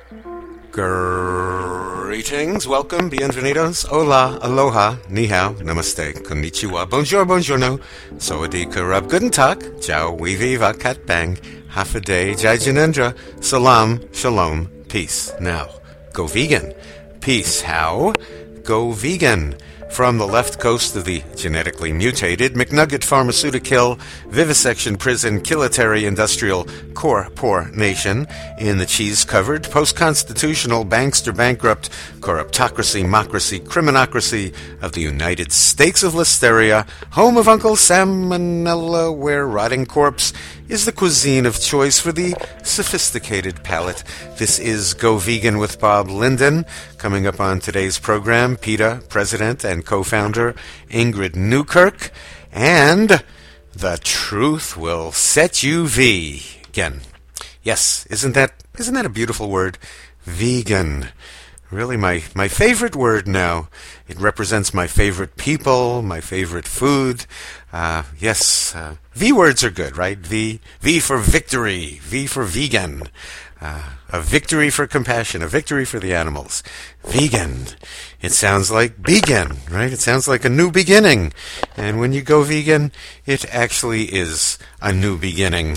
Greetings, welcome, bienvenidos, hola, aloha, ni hao, namaste, konnichiwa, bonjour, buongiorno, sawadee rub, guten tag, ciao, we viva, kat bang, half a day, jai janendra, salam, shalom, peace. Now, go vegan. Peace, how? Go vegan. From the left coast of the genetically mutated McNugget Pharmaceutical Vivisection Prison Kilitary Industrial Poor Nation in the cheese-covered, post-constitutional, bankster-bankrupt, corruptocracy-mocracy, criminocracy of the United States of Listeria, home of Uncle Salmonella, where rotting corpse is the cuisine of choice for the sophisticated palate. This is Go Vegan with Bob Linden. Coming up on today's program, PETA president and co-founder Ingrid Newkirk, and the truth will set you vegan. Yes, isn't that a beautiful word? Vegan. Really my favorite word now. It represents my favorite people, my favorite food. Yes, V words are good, right? V for victory, V for vegan. A victory for compassion, a victory for the animals. Vegan. It sounds like begin, right? It sounds like a new beginning. And when you go vegan, it actually is a new beginning.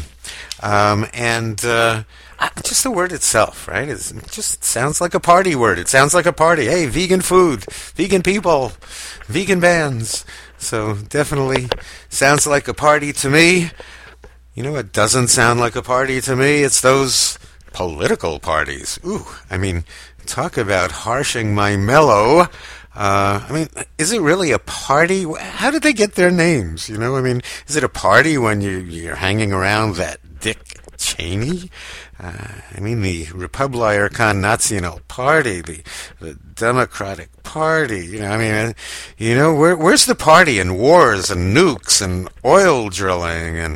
Just the word itself, right? It just sounds like a party word. It sounds like a party. Hey, vegan food, vegan people, vegan bands. So definitely sounds like a party to me. You know what doesn't sound like a party to me? It's those political parties. Ooh, I mean, talk about harshing my mellow. Is it really a party? How did they get their names? You know, is it a party when you're hanging around that Dick Cheney? The Republican National Party, the Democratic Party. Where's the party in wars and nukes and oil drilling and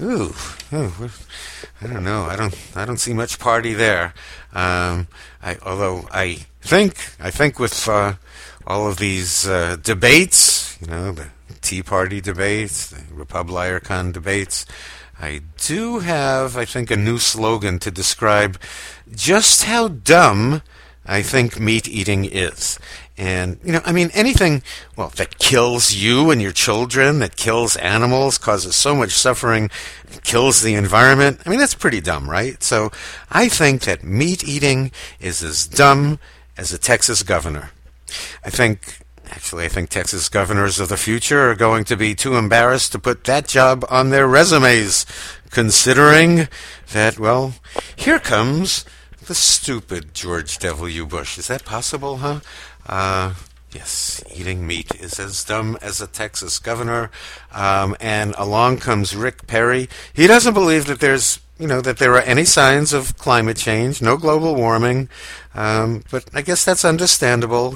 I don't know. I don't see much party there. Although I think with all of these debates, the Tea Party debates, the Republican debates, I do have, I think, a new slogan to describe just how dumb I think meat eating is. And, anything, that kills you and your children, that kills animals, causes so much suffering, kills the environment, that's pretty dumb, right? So I think that meat eating is as dumb as a Texas governor. I think Texas governors of the future are going to be too embarrassed to put that job on their resumes, considering that, here comes the stupid George W. Bush. Is that possible, huh? Yes, eating meat is as dumb as a Texas governor. And along comes Rick Perry. He doesn't believe that that there are any signs of climate change, no global warming. But I guess that's understandable,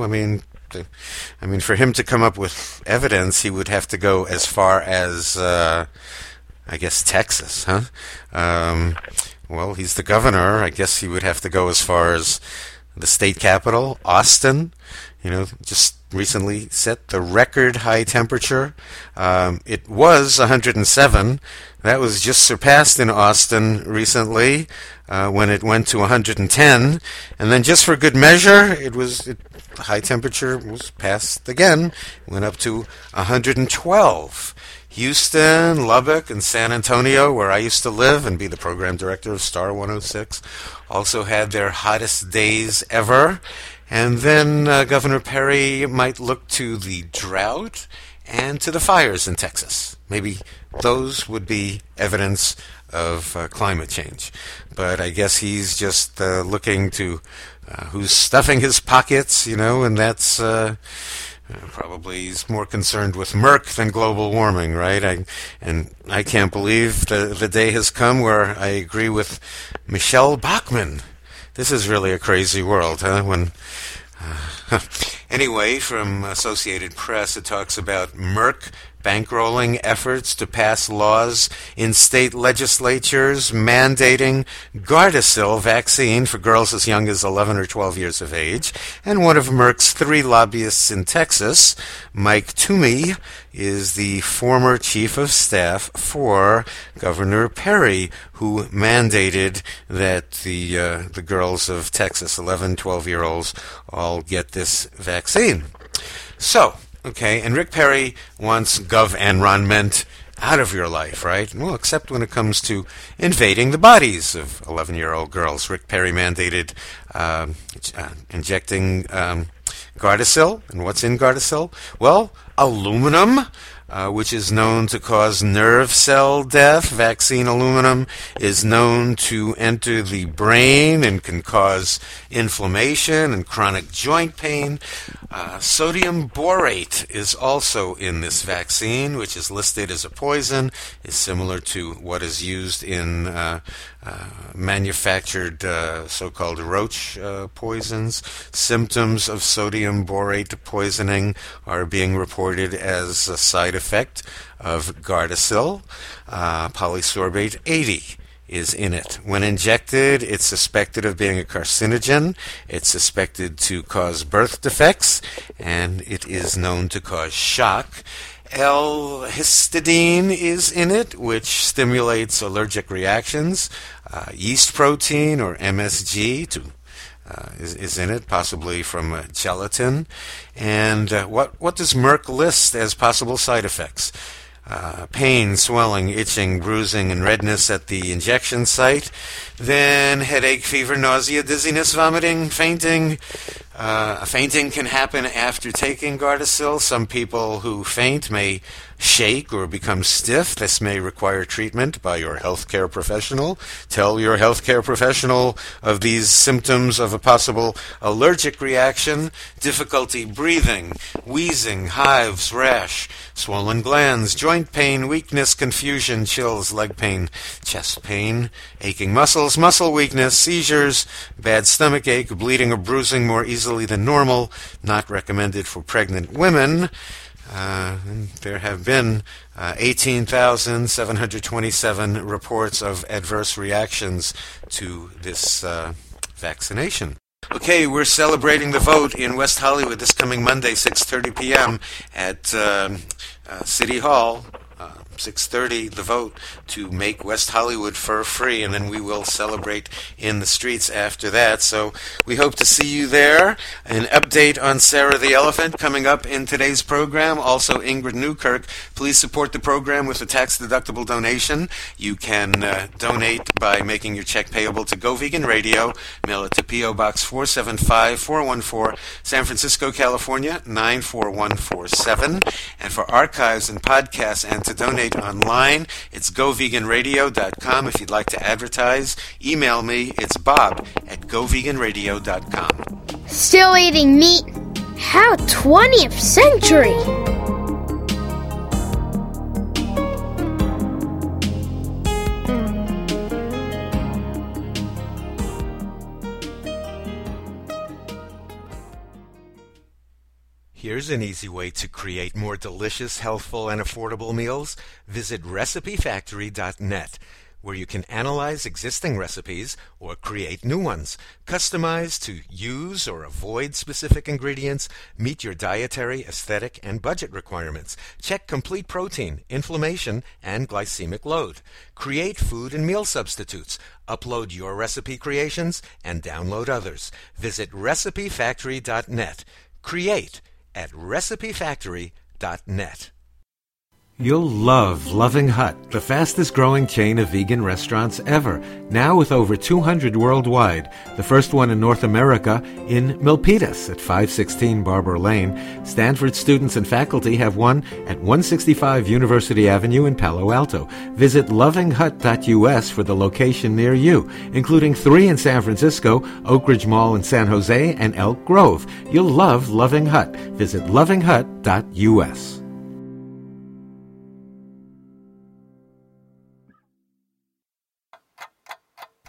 for him to come up with evidence, he would have to go as far as, Texas, huh? He's the governor. I guess he would have to go as far as the state capital, Austin. Just recently set the record high temperature. It was 107. That was just surpassed in Austin recently when it went to 110. And then just for good measure, the high temperature was passed again. It went up to 112. Houston, Lubbock, and San Antonio, where I used to live and be the program director of Star 106, also had their hottest days ever. And then Governor Perry might look to the drought and to the fires in Texas. Maybe those would be evidence of climate change. But I guess he's just looking to who's stuffing his pockets, and that's probably he's more concerned with Merck than global warming, right? I can't believe the day has come where I agree with Michelle Bachmann. This is really a crazy world, huh? Anyway, from Associated Press, it talks about Merck bankrolling efforts to pass laws in state legislatures mandating Gardasil vaccine for girls as young as 11 or 12 years of age. And one of Merck's 3 lobbyists in Texas, Mike Toomey, is the former chief of staff for Governor Perry, who mandated that the girls of Texas, 11, 12-year-olds, all get this vaccine. So, okay, and Rick Perry wants gov-enronment out of your life, right? Well, except when it comes to invading the bodies of 11-year-old girls. Rick Perry mandated injecting Gardasil. And what's in Gardasil? Well, aluminum, which is known to cause nerve cell death. Vaccine aluminum is known to enter the brain and can cause inflammation and chronic joint pain. Sodium borate is also in this vaccine, which is listed as a poison. It's similar to what is used in manufactured so-called roach poisons. Symptoms of sodium borate poisoning are being reported as a side effect of Gardasil. Polysorbate 80 is in it. When injected, it's suspected of being a carcinogen. It's suspected to cause birth defects, and it is known to cause shock. L-histidine is in it, which stimulates allergic reactions. Yeast protein, or MSG, is in it, possibly from gelatin. And what does Merck list as possible side effects? Pain, swelling, itching, bruising, and redness at the injection site. Then headache, fever, nausea, dizziness, vomiting, fainting. Fainting can happen after taking Gardasil. Some people who faint may shake or become stiff. This may require treatment by your healthcare professional. Tell your healthcare professional of these symptoms of a possible allergic reaction: difficulty breathing, wheezing, hives, rash, swollen glands, joint pain, weakness, confusion, chills, leg pain, chest pain, aching muscles, muscle weakness, seizures, bad stomach ache, bleeding or bruising more easily than normal, not recommended for pregnant women. There have been 18,727 reports of adverse reactions to this vaccination. Okay, we're celebrating the vote in West Hollywood this coming Monday, 6:30 p.m. at City Hall. 6:30, the vote to make West Hollywood fur-free, and then we will celebrate in the streets after that. So we hope to see you there. An update on Sarah the Elephant coming up in today's program. Also, Ingrid Newkirk. Please support the program with a tax-deductible donation. You can donate by making your check payable to Go Vegan Radio. Mail it to P.O. Box 475-414, San Francisco, California, 94147. And for archives and podcasts and to donate online, it's goveganradio.com. If you'd like to advertise, email me. It's bob@goveganradio.com. Still eating meat? How 20th century? Here's an easy way to create more delicious, healthful, and affordable meals. Visit RecipeFactory.net, where you can analyze existing recipes or create new ones, customize to use or avoid specific ingredients, meet your dietary, aesthetic, and budget requirements. Check complete protein, inflammation, and glycemic load. Create food and meal substitutes. Upload your recipe creations and download others. Visit RecipeFactory.net. Create at RecipeFactory.net. You'll love Loving Hut, the fastest growing chain of vegan restaurants ever, now with over 200 worldwide. The first one in North America in Milpitas at 516 Barber Lane. Stanford students and faculty have one at 165 University Avenue in Palo Alto. Visit lovinghut.us for the location near you, including 3 in San Francisco, Oak Ridge Mall in San Jose, and Elk Grove. You'll love Loving Hut. Visit lovinghut.us.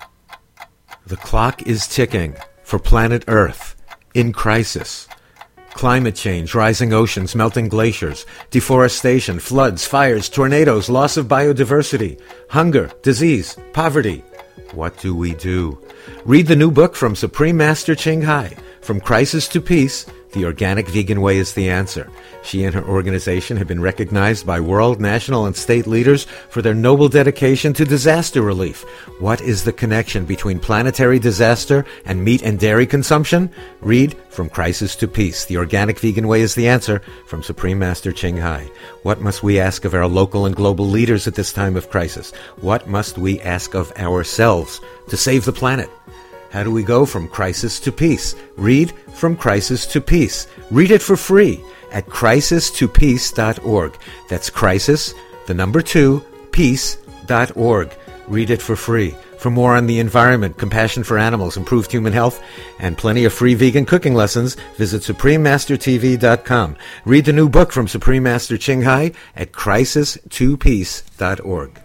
The clock is ticking for planet Earth in crisis. Climate change, rising oceans, melting glaciers, deforestation, floods, fires, tornadoes, loss of biodiversity, hunger, disease, poverty. What do we do? Read the new book from Supreme Master Ching Hai, From Crisis to Peace, The Organic Vegan Way is the Answer. She and her organization have been recognized by world, national, and state leaders for their noble dedication to disaster relief. What is the connection between planetary disaster and meat and dairy consumption? Read From Crisis to Peace, The Organic Vegan Way is the Answer from Supreme Master Ching Hai. What must we ask of our local and global leaders at this time of crisis? What must we ask of ourselves to save the planet? How do we go from crisis to peace? Read From Crisis to Peace. Read it for free at crisistopeace.org. That's crisis, the number 2, peace.org. Read it for free. For more on the environment, compassion for animals, improved human health, and plenty of free vegan cooking lessons, visit SupremeMasterTV.com. Read the new book from Supreme Master Ching Hai at crisistopeace.org.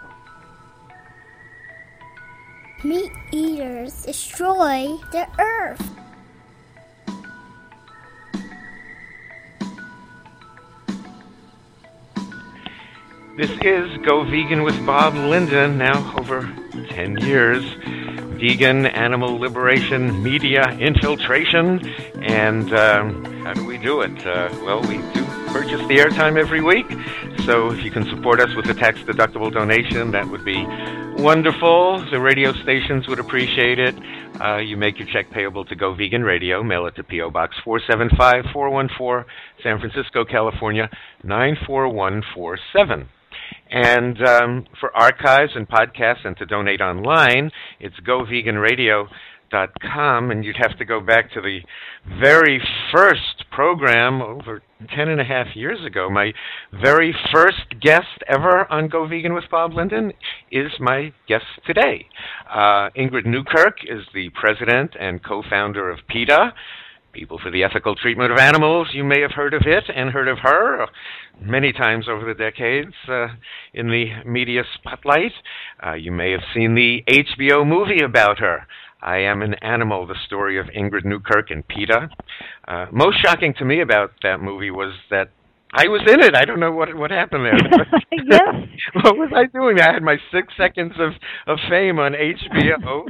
Meat eaters destroy the earth. This is Go Vegan with Bob Linden, now over 10 years. Vegan, animal liberation, media infiltration, and how do we do it? Well, we do purchase the airtime every week, so if you can support us with a tax-deductible donation, that would be wonderful. The radio stations would appreciate it. You make your check payable to Go Vegan Radio. Mail it to P.O. Box 475-414, San Francisco, California, 94147. And for archives and podcasts and to donate online, it's goveganradio.com, and you'd have to go back to the very first program over 10 and a half years ago. My very first guest ever on Go Vegan with Bob Linden is my guest today. Ingrid Newkirk is the president and co-founder of PETA, People for the Ethical Treatment of Animals. You may have heard of it and heard of her many times over the decades in the media spotlight. You may have seen the HBO movie about her, I Am an Animal, the story of Ingrid Newkirk and PETA. Most shocking to me about that movie was that I was in it. I don't know what happened there. Yes. What was I doing? I had my 6 seconds of fame on HBO.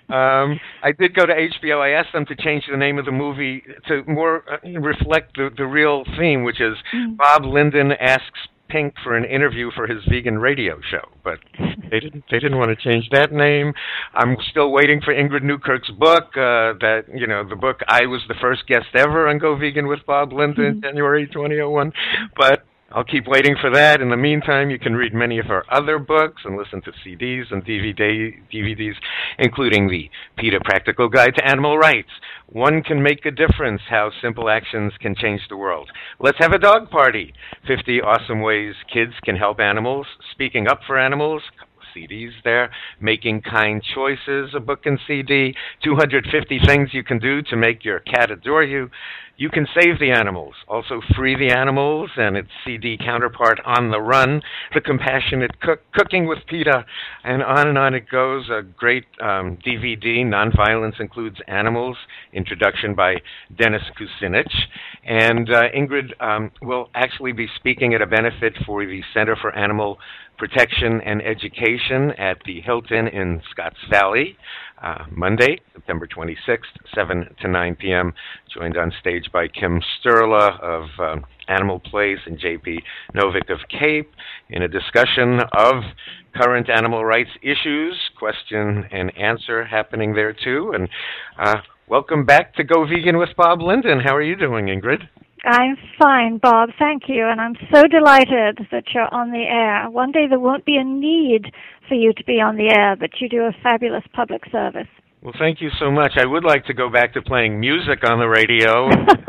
I did go to HBO. I asked them to change the name of the movie to more reflect the real theme, which is Bob Linden Asks Pink for an interview for his vegan radio show, but they didn't want to change that name. I'm still waiting for Ingrid Newkirk's book. The book I was the first guest ever on Go Vegan with Bob Linden, January 2001. But I'll keep waiting for that. In the meantime, you can read many of her other books and listen to CDs and DVDs, including the PETA Practical Guide to Animal Rights. One Can Make a Difference, How Simple Actions Can Change the World. Let's Have a Dog Party, 50 Awesome Ways Kids Can Help Animals, Speaking Up for Animals, CDs there, Making Kind Choices, a book and CD, 250 Things You Can Do to Make Your Cat Adore You. You Can Save the Animals, also Free the Animals, and its CD counterpart, On the Run, The Compassionate Cooking with PETA, and on it goes. A great DVD, Nonviolence Includes Animals, introduction by Dennis Kucinich. And Ingrid will actually be speaking at a benefit for the Center for Animal Protection and Education at the Hilton in Scotts Valley, Monday, September 26th, 7 to 9 p.m., joined on stage by Kim Sturla of Animal Place and J.P. Novick of CAPE in a discussion of current animal rights issues, question and answer happening there too. And welcome back to Go Vegan with Bob Linden. How are you doing, Ingrid? I'm fine, Bob. Thank you. And I'm so delighted that you're on the air. One day there won't be a need for you to be on the air, but you do a fabulous public service. Well, thank you so much. I would like to go back to playing music on the radio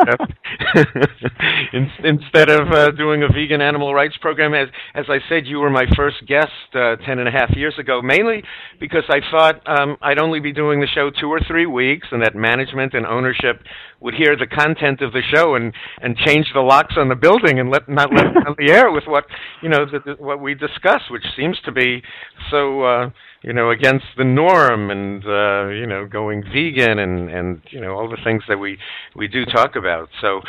instead of doing a vegan animal rights program. As I said, you were my first guest 10 and a half years ago, mainly because I thought I'd only be doing the show 2 or 3 weeks and that management and ownership would hear the content of the show and change the locks on the building and not let it on the air with what we discuss, which seems to be so against the norm and, going vegan and, all the things that we do talk about.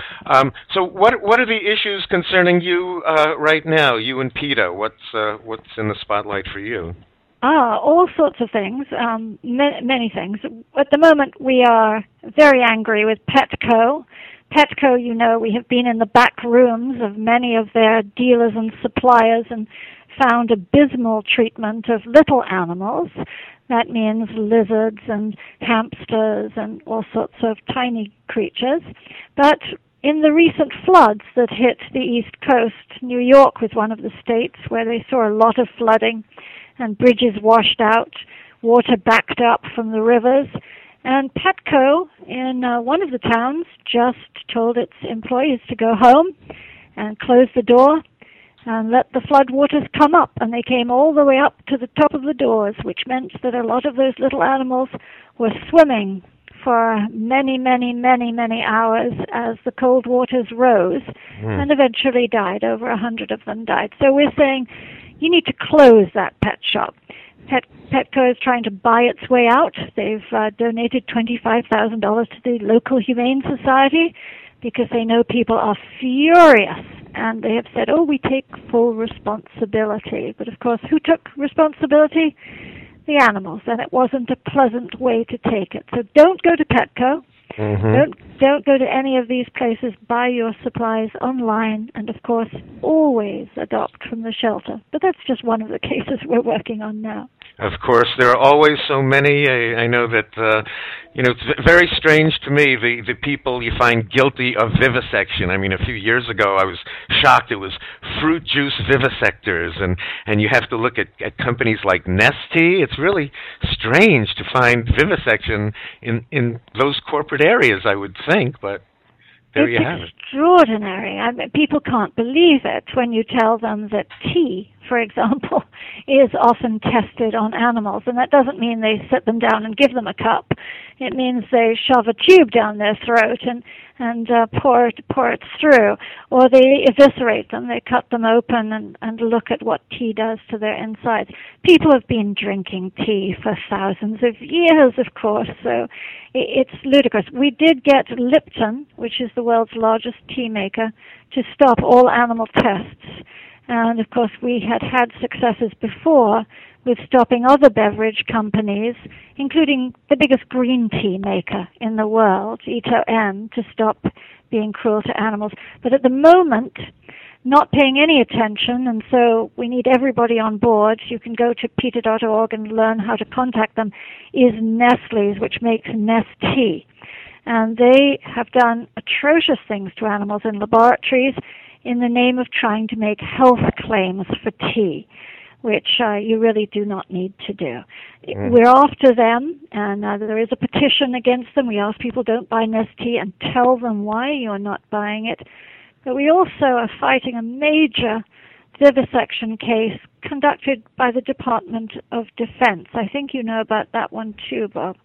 So what are the issues concerning you, right now, you and PETA? What's in the spotlight for you? All sorts of things, many things. At the moment, we are very angry with Petco. Petco, we have been in the back rooms of many of their dealers and suppliers and found abysmal treatment of little animals. That means lizards and hamsters and all sorts of tiny creatures. But in the recent floods that hit the East Coast, New York was one of the states where they saw a lot of flooding and bridges washed out, water backed up from the rivers. And Petco in one of the towns just told its employees to go home and close the door and let the flood waters come up. And they came all the way up to the top of the doors, which meant that a lot of those little animals were swimming for many, many, many, many hours as the cold waters rose and eventually died. Over 100 of them died. So we're saying you need to close that pet shop. Petco is trying to buy its way out. They've donated $25,000 to the local Humane Society because they know people are furious. And they have said, we take full responsibility. But of course, who took responsibility? The animals. And it wasn't a pleasant way to take it. So don't go to Petco. Don't go to any of these places. Buy your supplies online. And of course, always adopt from the shelter. But that's just one of the cases we're working on now. Of course, there are always so many. I know that, it's very strange to me, the people you find guilty of vivisection. I mean, a few years ago, I was shocked. It was fruit juice vivisectors, and you have to look at companies like Nestea. It's really strange to find vivisection in those corporate areas, I would think, but there you have it. It's extraordinary. I mean, people can't believe it when you tell them that tea, for example, is often tested on animals. And that doesn't mean they sit them down and give them a cup. It means they shove a tube down their throat and pour it through. Or they eviscerate them. They cut them open and look at what tea does to their insides. People have been drinking tea for thousands of years, of course, so it's ludicrous. We did get Lipton, which is the world's largest tea maker, to stop all animal tests. And, of course, we had successes before with stopping other beverage companies, including the biggest green tea maker in the world, Ito En, to stop being cruel to animals. But at the moment, not paying any attention, and so we need everybody on board. You can go to PETA.org and learn how to contact them, is Nestle's, which makes Nestea. And they have done atrocious things to animals in laboratories in the name of trying to make health claims for tea, which you really do not need to do. We're after them, and there is a petition against them. We ask people don't buy Nestea and tell them why you're not buying it. But we also are fighting a major vivisection case conducted by the Department of Defense. I think you know about that one too, Bob.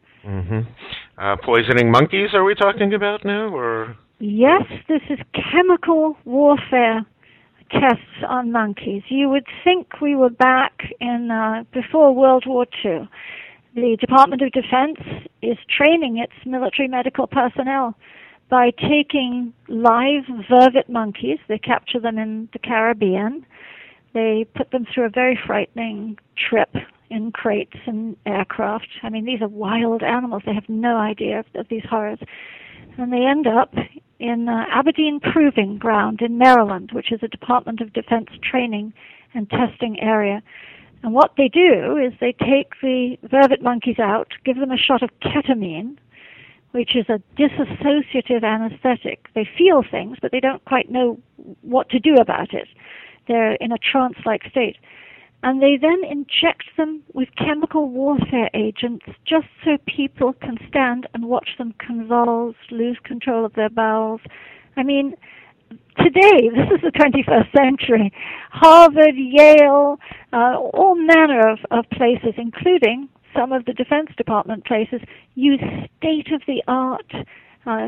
Poisoning monkeys, are we talking about now, or? Yes, this is chemical warfare tests on monkeys. You would think we were back in before World War II. The Department of Defense is training its military medical personnel by taking live vervet monkeys. They capture them in the Caribbean. They put them through a very frightening trip in crates and aircraft. I mean, these are wild animals. They have no idea of these horrors. And they end up in Aberdeen Proving Ground in Maryland, which is a Department of Defense training and testing area. And what they do is they take the vervet monkeys out, give them a shot of ketamine, which is a dissociative anesthetic. They feel things, but they don't quite know what to do about it. They're in a trance-like state. And they then inject them with chemical warfare agents just so people can stand and watch them convulse, lose control of their bowels. I mean, today, this is the 21st century, Harvard, Yale, all manner of places, including some of the Defense Department places, use state-of-the-art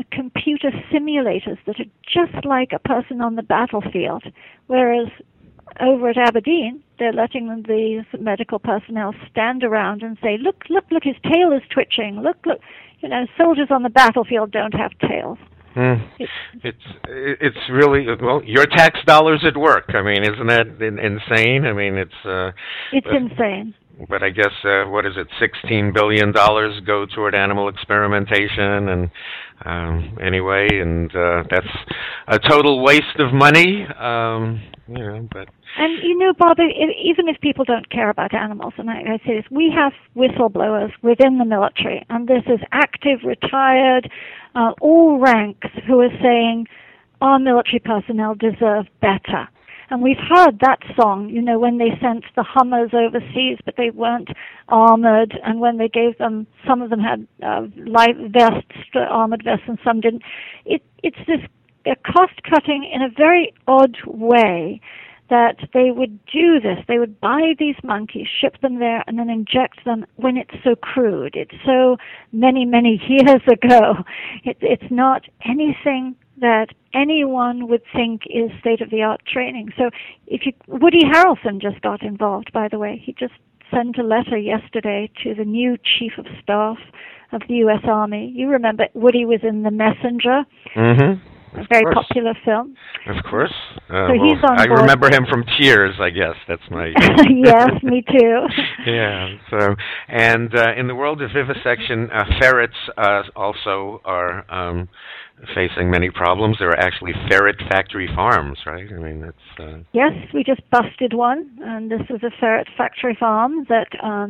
computer simulators that are just like a person on the battlefield, whereas over at Aberdeen, they're letting these medical personnel stand around and say, look, his tail is twitching. Look. Soldiers on the battlefield don't have tails. It's really, well, your tax dollars at work. I mean, isn't that insane? I mean, it's insane. But I guess what is it? $16 billion go toward animal experimentation, and anyway, and that's a total waste of money. But. And Bob, even if people don't care about animals, and I say this, we have whistleblowers within the military, and this is active, retired, all ranks, who are saying our military personnel deserve better. And we've heard that song, when they sent the Hummers overseas, but they weren't armored, and when they gave them, some of them had light vests, armored vests, and some didn't. It's this cost-cutting in a very odd way that they would do this. They would buy these monkeys, ship them there, and then inject them when it's so crude. It's so many, many years ago. It's not anything that anyone would think is state-of-the-art training. So Woody Harrelson just got involved, by the way. He just sent a letter yesterday to the new Chief of Staff of the U.S. Army. You remember Woody was in The Messenger, a very popular film. Of course. So he's on I board. remember him from Cheers, I guess. That's my... Yes, me too. Yeah. So, and in the world of vivisection, ferrets also are facing many problems. There are actually ferret factory farms, right? I mean, that's... Yes, we just busted one, and this is a ferret factory farm that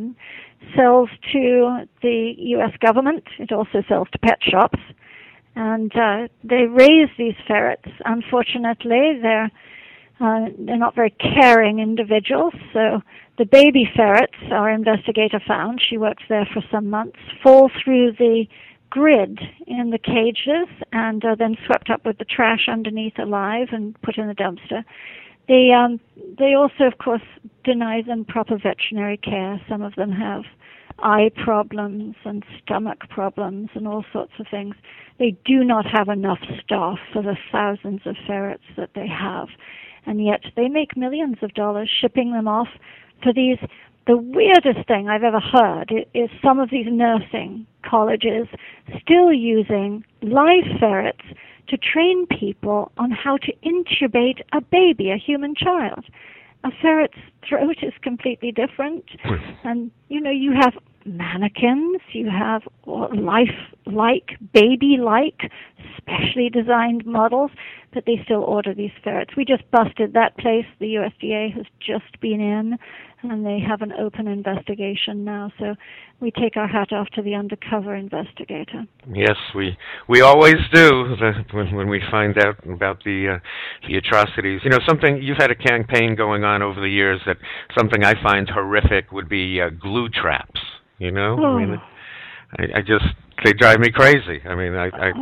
sells to the U.S. government. It also sells to pet shops. And they raise these ferrets. Unfortunately, they're not very caring individuals. So the baby ferrets, our investigator found, she worked there for some months, fall through the grid in the cages and are then swept up with the trash underneath alive and put in the dumpster. They also, of course, deny them proper veterinary care. Some of them have eye problems and stomach problems and all sorts of things. They do not have enough staff for the thousands of ferrets that they have, and yet they make millions of dollars shipping them off for these. The weirdest thing I've ever heard is some of these nursing colleges still using live ferrets to train people on how to intubate a baby, a human child. A ferret's throat is completely different, and you have mannequins, you have life-like, baby-like, specially designed models, but they still order these ferrets. We just busted that place. The USDA has just been in, and they have an open investigation now, so we take our hat off to the undercover investigator. Yes, we always do when we find out about the atrocities. Something, you've had a campaign going on over the years that something I find horrific would be glue traps. I mean, they drive me crazy. I mean,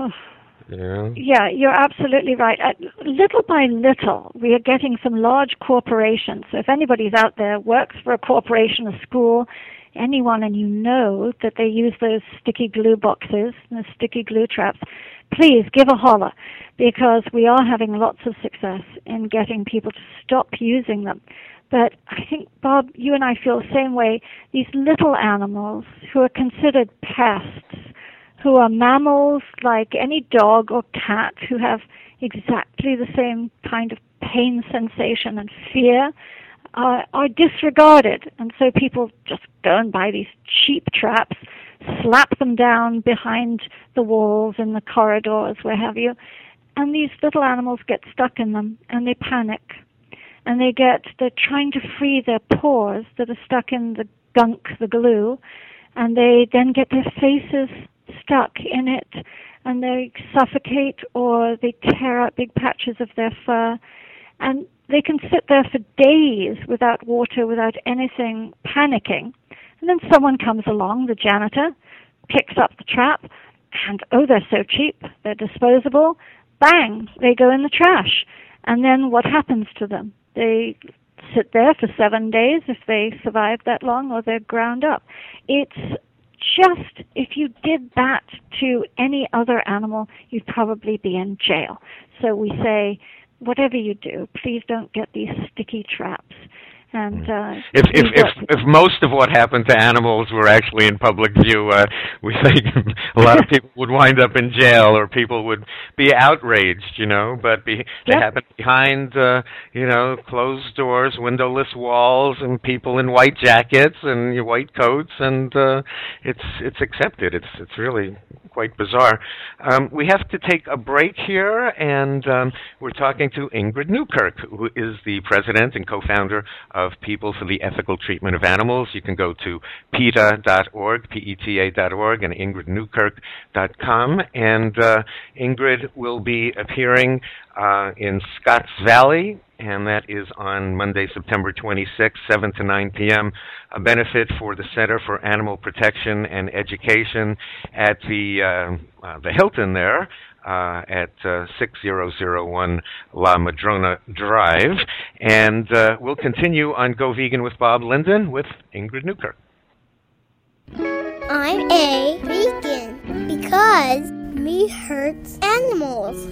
Yeah, you're absolutely right. Little by little, we are getting some large corporations. So if anybody's out there, works for a corporation, a school, anyone, and you know that they use those sticky glue boxes, the sticky glue traps, please give a holler, because we are having lots of success in getting people to stop using them. But I think, Bob, you and I feel the same way. These little animals who are considered pests, who are mammals like any dog or cat, who have exactly the same kind of pain sensation and fear, are disregarded. And so people just go and buy these cheap traps, slap them down behind the walls, in the corridors, where have you, and these little animals get stuck in them, and they panic. And they're trying to free their paws that are stuck in the gunk, the glue, and they then get their faces stuck in it, and they suffocate or they tear out big patches of their fur, and they can sit there for days without water, without anything, panicking. And then someone comes along, the janitor, picks up the trap, and they're so cheap, they're disposable, bang, they go in the trash. And then what happens to them? They sit there for 7 days if they survive that long, or they're ground up. It's just, if you did that to any other animal, you'd probably be in jail. So we say, whatever you do, please don't get these sticky traps. And if most of what happened to animals were actually in public view, we think a lot of people would wind up in jail, or people would be outraged, But they happen behind, closed doors, windowless walls, and people in white jackets and white coats, and it's accepted. It's really quite bizarre. We have to take a break here, and we're talking to Ingrid Newkirk, who is the president and co-founder of People for the Ethical Treatment of Animals. You can go to PETA.org, PETA.org, and IngridNewkirk.com. And Ingrid will be appearing in Scotts Valley, and that is on Monday, September 26th, 7 to 9 p.m., a benefit for the Center for Animal Protection and Education at the Hilton there, at 6001 La Madrona Drive. And we'll continue on Go Vegan with Bob Linden with Ingrid Newkirk. I'm a vegan because meat hurts animals.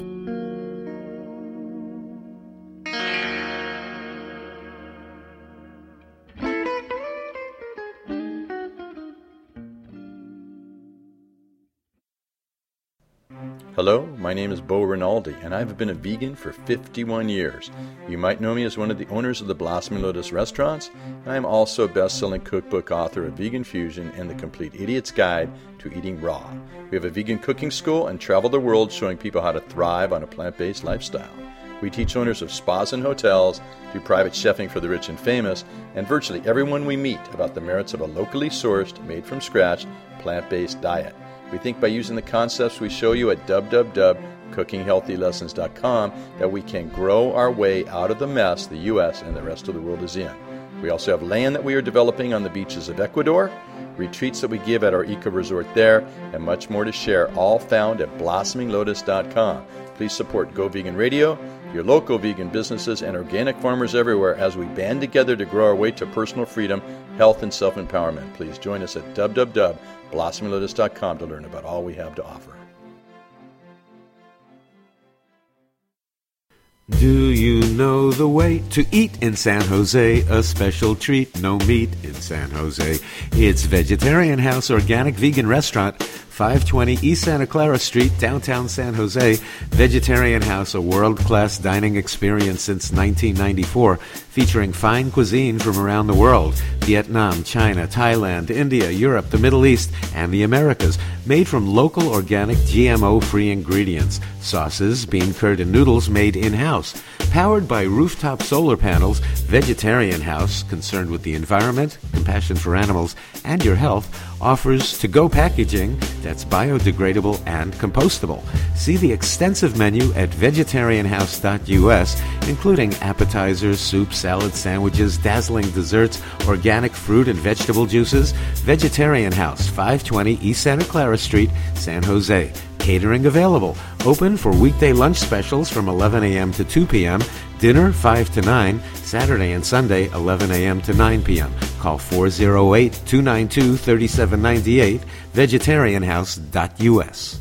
Hello, my name is Bo Rinaldi, and I've been a vegan for 51 years. You might know me as one of the owners of the Blossoming Lotus restaurants, and I am also a best-selling cookbook author of Vegan Fusion and The Complete Idiot's Guide to Eating Raw. We have a vegan cooking school and travel the world showing people how to thrive on a plant-based lifestyle. We teach owners of spas and hotels, do private chefing for the rich and famous, and virtually everyone we meet about the merits of a locally sourced, made-from-scratch, plant-based diet. We think by using the concepts we show you at www.cookinghealthylessons.com that we can grow our way out of the mess the U.S. and the rest of the world is in. We also have land that we are developing on the beaches of Ecuador, retreats that we give at our eco-resort there, and much more to share, all found at blossominglotus.com. Please support Go Vegan Radio, your local vegan businesses, and organic farmers everywhere as we band together to grow our way to personal freedom, health, and self-empowerment. Please join us at www.blossominglotus.com to learn about all we have to offer. Do you know the way to eat in San Jose? A special treat, no meat in San Jose. It's Vegetarian House Organic Vegan Restaurant, 520 East Santa Clara Street, downtown San Jose. Vegetarian House, a world-class dining experience since 1994, featuring fine cuisine from around the world: Vietnam, China, Thailand, India, Europe, the Middle East, and the Americas, made from local, organic, GMO-free ingredients. Sauces, bean curd, and noodles made in-house. Powered by rooftop solar panels, Vegetarian House, concerned with the environment, compassion for animals, and your health, offers to-go packaging that's biodegradable and compostable. See the extensive menu at vegetarianhouse.us, including appetizers, soups, salads, sandwiches, dazzling desserts, organic fruit and vegetable juices. Vegetarian House, 520 East Santa Clara Street, San Jose. Catering available. Open for weekday lunch specials from 11 a.m. to 2 p.m., dinner 5 to 9, Saturday and Sunday 11 a.m. to 9 p.m. Call 408-292-3798, vegetarianhouse.us.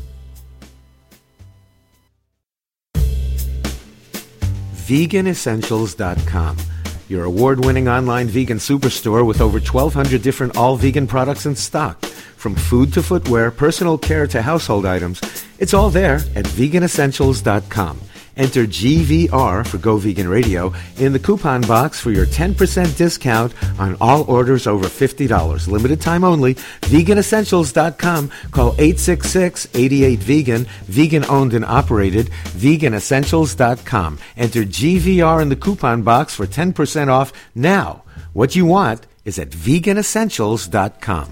VeganEssentials.com, your award-winning online vegan superstore with over 1,200 different all-vegan products in stock. From food to footwear, personal care to household items, it's all there at VeganEssentials.com. Enter GVR for Go Vegan Radio in the coupon box for your 10% discount on all orders over $50. Limited time only. VeganEssentials.com. Call 866-88-VEGAN. Vegan owned and operated. VeganEssentials.com. Enter GVR in the coupon box for 10% off now. What you want is at VeganEssentials.com.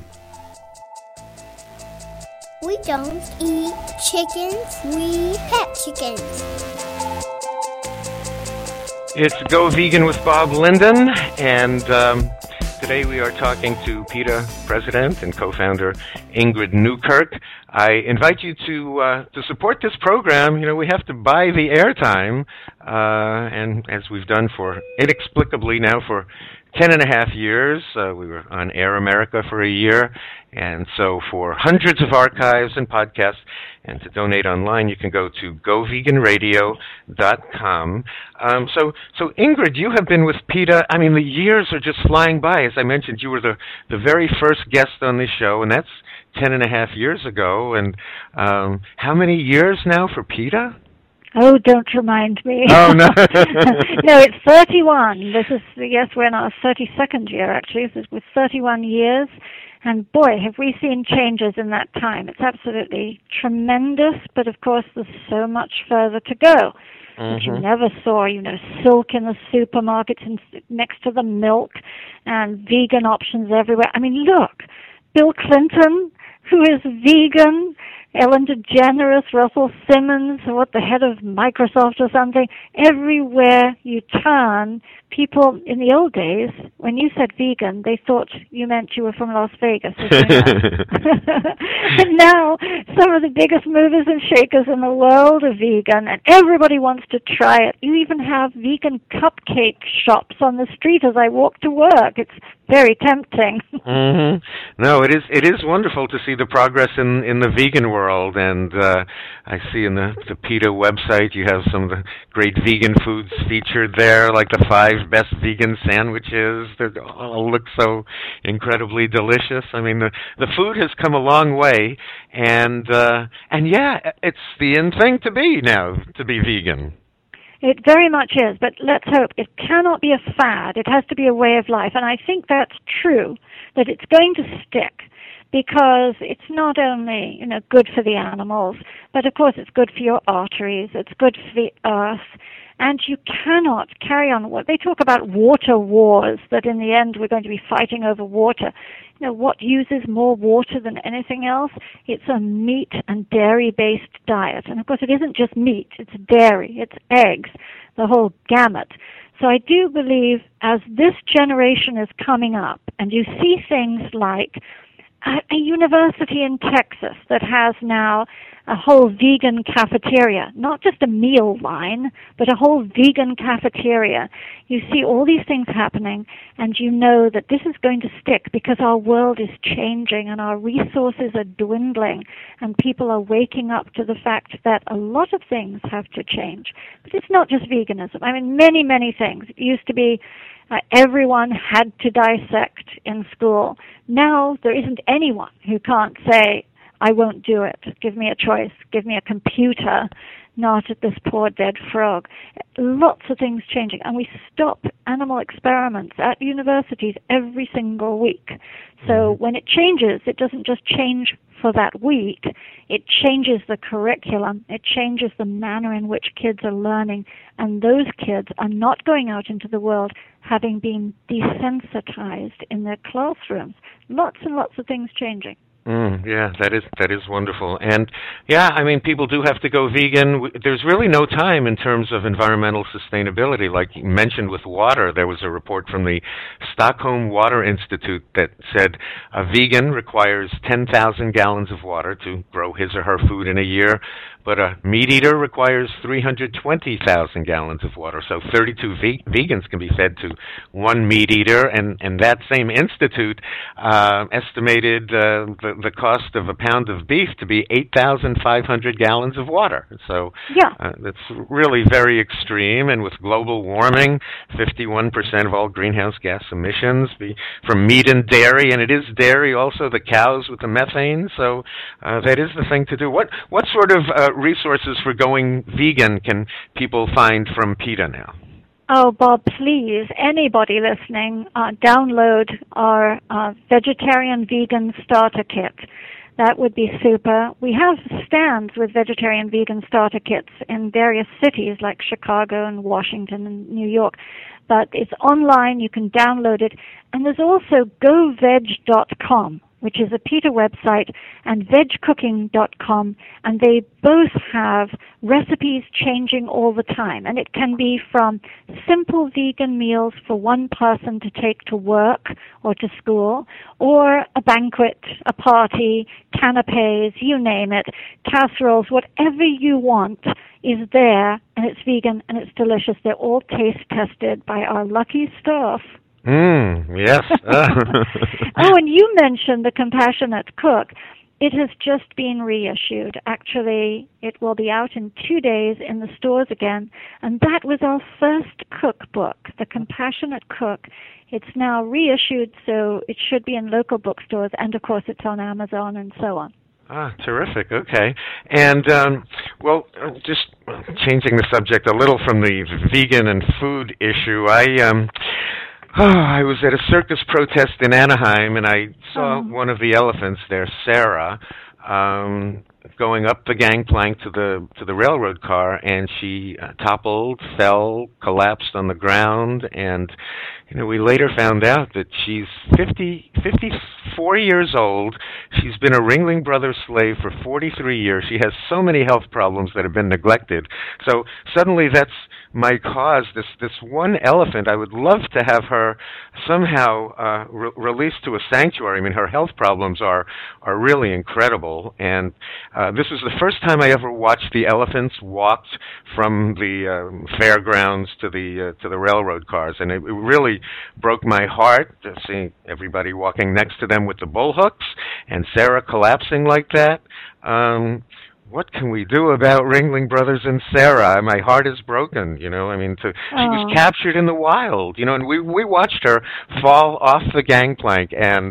We don't eat chickens, we pet chickens. It's Go Vegan with Bob Linden, and today we are talking to PETA President and co-founder Ingrid Newkirk. I invite you to support this program. You know, we have to buy the airtime, and as we've done for inexplicably now for 10 and a half years. We were on Air America for a year, And so for hundreds of archives and podcasts, and to donate online, you can go to goveganradio.com. So Ingrid, you have been with PETA. I mean, the years are just flying by. As I mentioned, you were the very first guest on this show, and that's 10.5 years ago. And how many years now for PETA? Oh, don't remind me. Oh, no. No, it's 31. We're in our 32nd year, actually. This was 31 years. And boy, have we seen changes in that time. It's absolutely tremendous, but of course there's so much further to go. But you never saw, silk in the supermarkets and next to the milk and vegan options everywhere. I mean, look, Bill Clinton, who is vegan, Ellen DeGeneres, Russell Simmons, the head of Microsoft or something. Everywhere you turn, people in the old days, when you said vegan, they thought you meant you were from Las Vegas. And now, some of the biggest movers and shakers in the world are vegan, and everybody wants to try it. You even have vegan cupcake shops on the street as I walk to work. It's very tempting. No, it is wonderful to see the progress in the vegan world, and I see in the PETA website you have some of the great vegan foods featured there, like the 5 best vegan sandwiches. They all look so incredibly delicious. I mean, the food has come a long way, and yeah, it's the in thing to be now, to be vegan. It very much is, but let's hope it cannot be a fad. It has to be a way of life, and I think that's true, that it's going to stick, because it's not only, good for the animals, but of course it's good for your arteries, it's good for the earth, and you cannot carry on. What they talk about water wars, that in the end we're going to be fighting over water. What uses more water than anything else? It's a meat and dairy-based diet. And of course it isn't just meat, it's dairy, it's eggs, the whole gamut. So I do believe as this generation is coming up, and you see things like a university in Texas that has now a whole vegan cafeteria, not just a meal line, but a whole vegan cafeteria. You see all these things happening, and you know that this is going to stick because our world is changing and our resources are dwindling, and people are waking up to the fact that a lot of things have to change. But it's not just veganism. I mean, many, many things. It used to be everyone had to dissect in school. Now there isn't anyone who can't say, I won't do it. Give me a choice. Give me a computer, not this poor dead frog. Lots of things changing. And we stop animal experiments at universities every single week. So when it changes, it doesn't just change for that week. It changes the curriculum. It changes the manner in which kids are learning. And those kids are not going out into the world having been desensitized in their classrooms. Lots and lots of things changing. Yeah, that is wonderful. And yeah, I mean, people do have to go vegan. There's really no time in terms of environmental sustainability. Like you mentioned with water, there was a report from the Stockholm Water Institute that said a vegan requires 10,000 gallons of water to grow his or her food in a year, but a meat eater requires 320,000 gallons of water. So 32 vegans can be fed to one meat eater, and that same institute estimated the cost of a pound of beef to be 8,500 gallons of water. So that's really very extreme. And with global warming, 51% of all greenhouse gas emissions from meat and dairy, and it is dairy also, the cows with the methane. So that is the thing to do. What sort of resources for going vegan can people find from PETA now? Oh, Bob, please, anybody listening, download our Vegetarian Vegan Starter Kit. That would be super. We have stands with Vegetarian Vegan Starter Kits in various cities like Chicago and Washington and New York. But it's online, you can download it. And there's also goveg.com, which is a PETA website, and vegcooking.com, and they both have recipes changing all the time. And it can be from simple vegan meals for one person to take to work or to school, or a banquet, a party, canapes, you name it, casseroles, whatever you want is there, and it's vegan and it's delicious. They're all taste tested by our lucky staff. Yes. Oh, and you mentioned The Compassionate Cook. It has just been reissued. Actually, it will be out in 2 days in the stores again. And that was our first cookbook, The Compassionate Cook. It's now reissued, so it should be in local bookstores. And, of course, it's on Amazon and so on. Terrific. Okay. And, just changing the subject a little from the vegan and food issue, I was at a circus protest in Anaheim, and I saw one of the elephants there, Sarah, going up the gangplank to the railroad car, and she toppled, fell, collapsed on the ground, and we later found out that she's 54 years old. She's been a Ringling Brothers slave for 43 years. She has so many health problems that have been neglected. So suddenly that's my cause. This one elephant, I would love to have her somehow released to a sanctuary. I mean, her health problems are really incredible. And this was the first time I ever watched the elephants walked from the fairgrounds to the railroad cars, and it really broke my heart to see everybody walking next to them with the bullhooks and Sarah collapsing like that. What can we do about Ringling Brothers and Sarah? My heart is broken, she was captured in the wild, and we watched her fall off the gangplank, and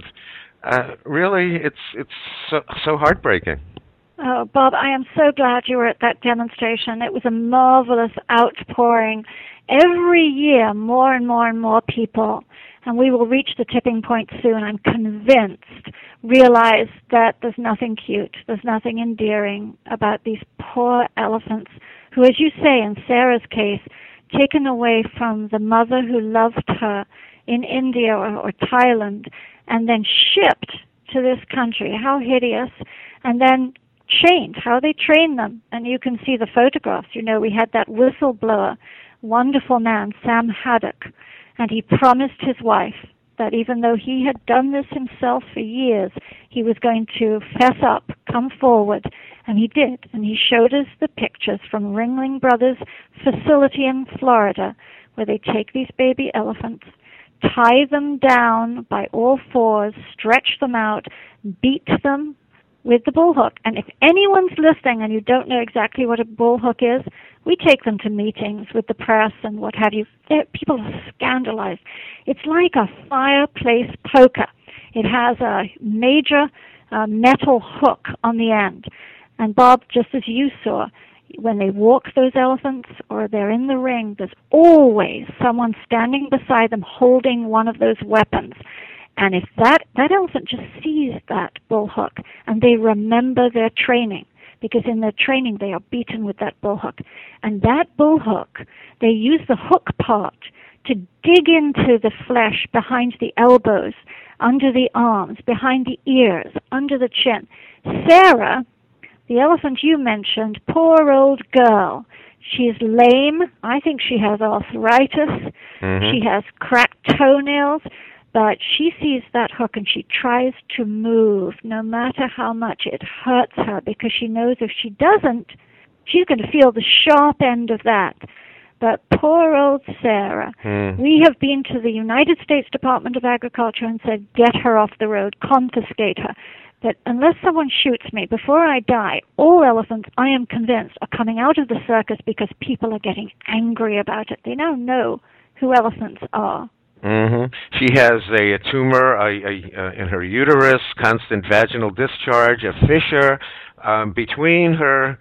really it's so heartbreaking. Oh, Bob, I am so glad you were at that demonstration. It was a marvelous outpouring. Every year, more and more and more people, and we will reach the tipping point soon, I'm convinced, realize that there's nothing cute, there's nothing endearing about these poor elephants who, as you say, in Sarah's case, taken away from the mother who loved her in India or Thailand, and then shipped to this country. How hideous. And then chained, how they train them. And you can see the photographs. We had that whistleblower, wonderful man, Sam Haddock, and he promised his wife that even though he had done this himself for years, he was going to fess up, come forward, and he did. And he showed us the pictures from Ringling Brothers facility in Florida, where they take these baby elephants, tie them down by all fours, stretch them out, beat them with the bullhook. And if anyone's listening and you don't know exactly what a bullhook is, we take them to meetings with the press and what have you. People are scandalized. It's like a fireplace poker. It has a major metal hook on the end. And Bob, just as you saw, when they walk those elephants or they're in the ring, there's always someone standing beside them holding one of those weapons. And if that elephant just sees that bullhook, and they remember their training, because in their training they are beaten with that bullhook. And that bullhook, they use the hook part to dig into the flesh behind the elbows, under the arms, behind the ears, under the chin. Sarah, the elephant you mentioned, poor old girl, she's lame. I think she has arthritis. Mm-hmm. She has cracked toenails. But she sees that hook and she tries to move, no matter how much it hurts her, because she knows if she doesn't, she's going to feel the sharp end of that. But poor old Sarah, we have been to the United States Department of Agriculture and said, get her off the road, confiscate her. But unless someone shoots me before I die, all elephants, I am convinced, are coming out of the circus because people are getting angry about it. They now know who elephants are. Mm-hmm. She has a tumor in her uterus, constant vaginal discharge, a fissure between her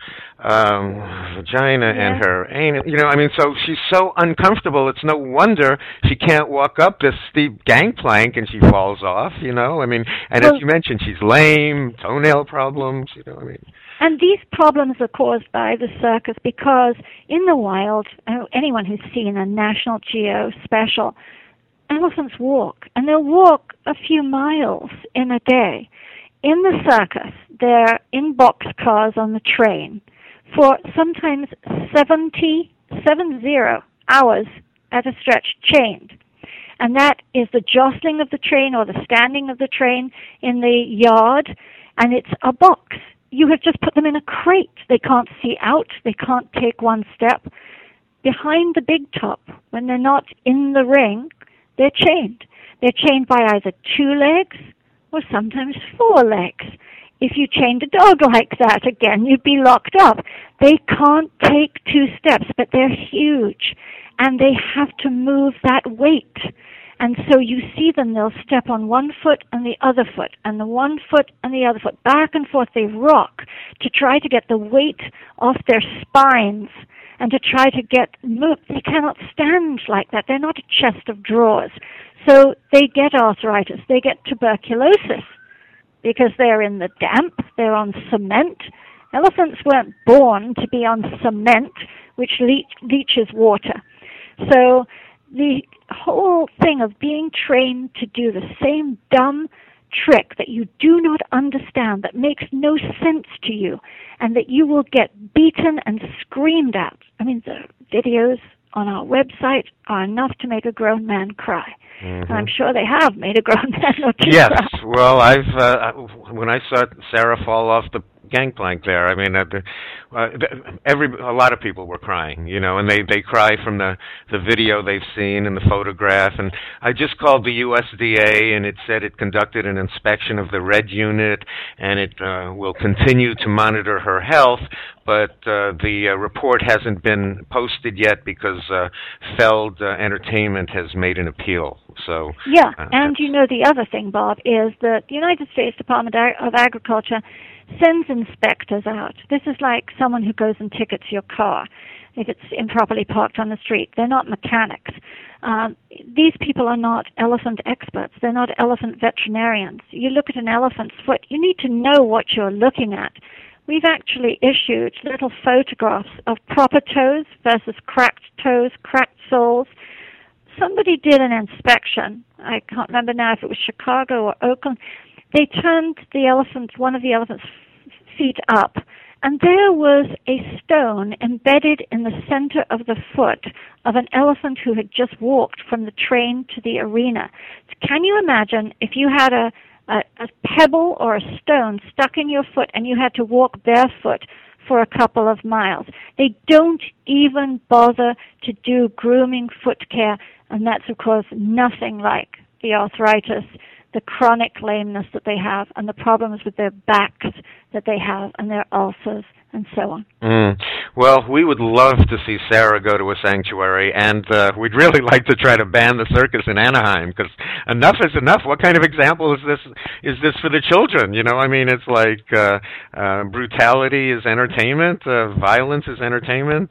vagina and her anus. So she's so uncomfortable. It's no wonder she can't walk up this steep gangplank and she falls off. And as you mentioned, she's lame, toenail problems. And these problems are caused by the circus because in the wild, anyone who's seen a National Geo special, elephants walk, and they'll walk a few miles in a day. In the circus, they're in boxcars on the train for sometimes 70 hours at a stretch, chained. And that is the jostling of the train or the standing of the train in the yard, and it's a box. You have just put them in a crate. They can't see out. They can't take one step. Behind the big top, when they're not in the ring, they're chained. They're chained by either 2 legs or sometimes 4 legs. If you chained a dog like that, again, you'd be locked up. They can't take 2 steps, but they're huge, and they have to move that weight. And so you see them, they'll step on one foot and the other foot, and the one foot and the other foot. Back and forth they rock to try to get the weight off their spines and to try to get moved. They cannot stand like that. They're not a chest of drawers. So they get arthritis. They get tuberculosis because they're in the damp. They're on cement. Elephants weren't born to be on cement, which leaches water. So the whole thing of being trained to do the same dumb trick that you do not understand, that makes no sense to you, and that you will get beaten and screamed at. I mean, the videos on our website are enough to make a grown man cry. Mm-hmm. And I'm sure they have made a grown man or two yes. cry. Well, when I saw Sarah fall off the gangplank there, I mean, a lot of people were crying, and they cry from the video they've seen and the photograph. And I just called the USDA, and it said it conducted an inspection of the red unit, and it will continue to monitor her health. But the report hasn't been posted yet because Feld Entertainment has made an appeal. So yeah, and the other thing, Bob, is that the United States Department of Agriculture sends inspectors out. This is like someone who goes and tickets your car if it's improperly parked on the street. They're not mechanics. These people are not elephant experts. They're not elephant veterinarians. You look at an elephant's foot, you need to know what you're looking at. We've actually issued little photographs of proper toes versus cracked toes, cracked soles. Somebody did an inspection. I can't remember now if it was Chicago or Oakland. They turned one of the elephant's feet up, and there was a stone embedded in the center of the foot of an elephant who had just walked from the train to the arena. Can you imagine if you had a pebble or a stone stuck in your foot and you had to walk barefoot for a couple of miles? They don't even bother to do grooming foot care, and that's, of course, nothing like the arthritis, the chronic lameness that they have, and the problems with their backs that they have, and their ulcers, and so on. Well, we would love to see Sarah go to a sanctuary, and we'd really like to try to ban the circus in Anaheim, because enough is enough. What kind of example is this for the children? I mean, it's like brutality is entertainment, violence is entertainment.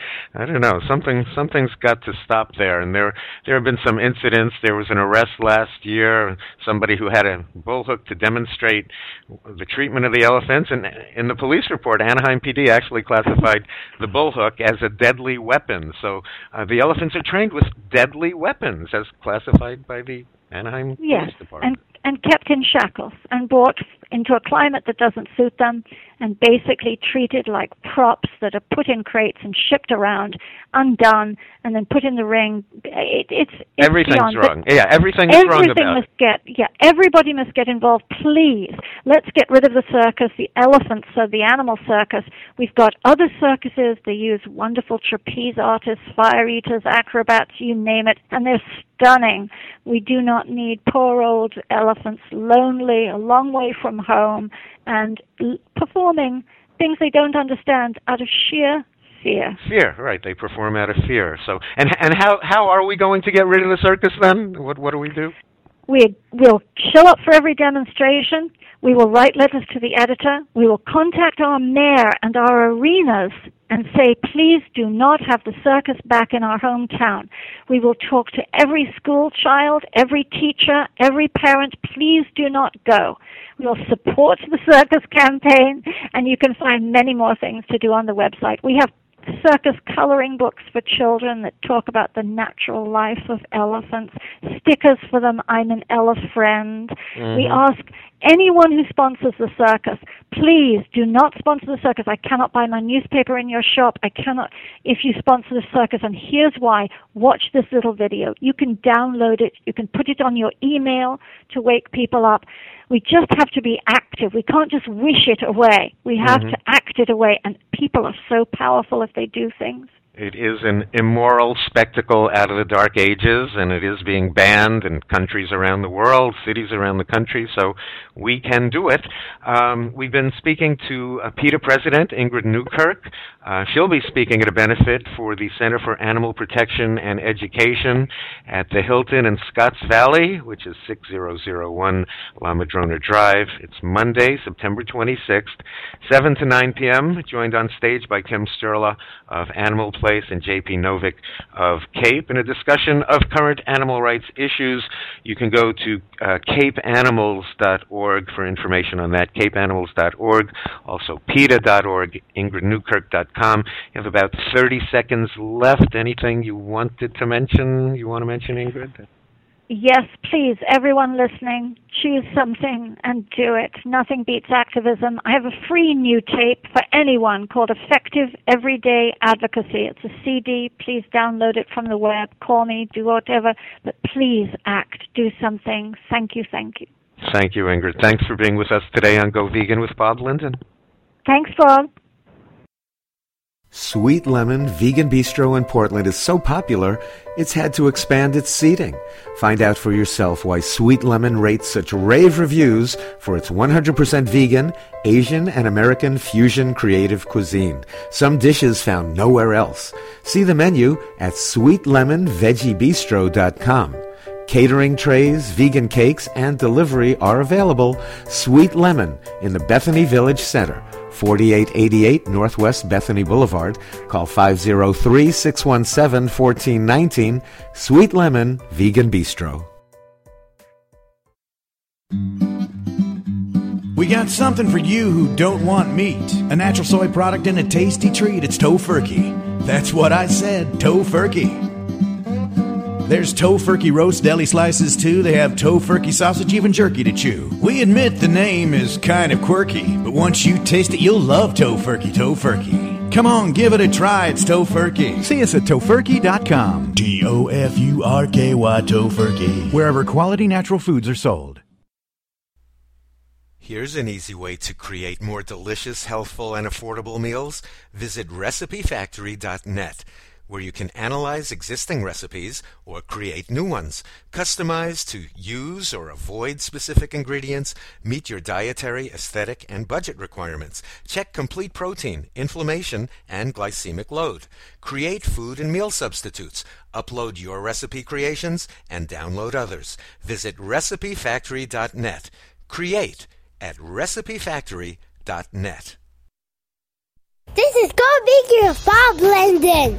I don't know. Something's got to stop there. And there have been some incidents. There was an arrest last year, somebody who had a bullhook to demonstrate the treatment of the elephants, and in the police report, Anaheim PD actually classified the bullhook as a deadly weapon. So the elephants are trained with deadly weapons as classified by the Anaheim Police Department. And kept in shackles and brought into a climate that doesn't suit them and basically treated like props that are put in crates and shipped around, undone, and then put in the ring. It's everything's beyond, wrong. Yeah, everything is wrong about it. Everybody must get involved, please. Let's get rid of the circus, the elephants, the animal circus. We've got other circuses. They use wonderful trapeze artists, fire eaters, acrobats, you name it, and they're stunning. We do not need poor old elephants, lonely, a long way from home, and performing things they don't understand out of sheer fear. Fear, right. They perform out of fear. So, and how are we going to get rid of the circus then? What do we do? We'll show up for every demonstration. We will write letters to the editor. We will contact our mayor and our arenas and say, please do not have the circus back in our hometown. We will talk to every school child, every teacher, every parent. Please do not go. We will support the circus campaign, and you can find many more things to do on the website. We have circus coloring books for children that talk about the natural life of elephants, stickers for them, I'm an elephant. Mm-hmm. We ask anyone who sponsors the circus, please do not sponsor the circus. I cannot buy my newspaper in your shop. I cannot if you sponsor the circus, and here's why. Watch this little video. You can download it. You can put it on your email to wake people up. We just have to be active. We can't just wish it away. We have to act it away, and people are so powerful if they do things. It is an immoral spectacle out of the dark ages, and it is being banned in countries around the world, cities around the country, so we can do it. We've been speaking to PETA President Ingrid Newkirk. She'll be speaking at a benefit for the Center for Animal Protection and Education at the Hilton in Scotts Valley, which is 6001 La Madrona Drive. It's Monday, September 26th, 7 to 9 p.m., joined on stage by Kim Sturla of Animal Place and J.P. Novick of CAPE. In a discussion of current animal rights issues, you can go to capeanimals.org for information on that, capeanimals.org, also PETA.org, ingridnewkirk.com. You have about 30 seconds left. Anything you wanted to mention? You want to mention, Ingrid? Yes, please, everyone listening, choose something and do it. Nothing beats activism. I have a free new tape for anyone called Effective Everyday Advocacy. It's a CD. Please download it from the web. Call me, do whatever, but please act, do something. Thank you, thank you. Thank you, Ingrid. Thanks for being with us today on Go Vegan with Bob Linden. Thanks, Bob. Sweet Lemon Vegan Bistro in Portland is so popular, it's had to expand its seating. Find out for yourself why Sweet Lemon rates such rave reviews for its 100% vegan, Asian, and American fusion creative cuisine. Some dishes found nowhere else. See the menu at sweetlemonveggiebistro.com. Catering trays, vegan cakes, and delivery are available. Sweet Lemon in the Bethany Village Center, 4888 Northwest Bethany Boulevard. Call 503-617-1419. Sweet Lemon Vegan Bistro. We got something for you who don't want meat. A natural soy product and a tasty treat. It's Tofurkey. That's what I said, Tofurkey. There's Tofurkey roast deli slices too. They have Tofurkey sausage, even jerky to chew. We admit the name is kind of quirky, but once you taste it, you'll love Tofurkey. Tofurkey. Come on, give it a try. It's Tofurkey. See us at Tofurkey.com. Tofurky, Tofurkey. Wherever quality natural foods are sold. Here's an easy way to create more delicious, healthful, and affordable meals. Visit RecipeFactory.net, where you can analyze existing recipes or create new ones, customize to use or avoid specific ingredients, meet your dietary, aesthetic, and budget requirements, check complete protein, inflammation, and glycemic load, create food and meal substitutes, upload your recipe creations, and download others. Visit RecipeFactory.net. Create at RecipeFactory.net. This is Go Vegan with Bob Linden.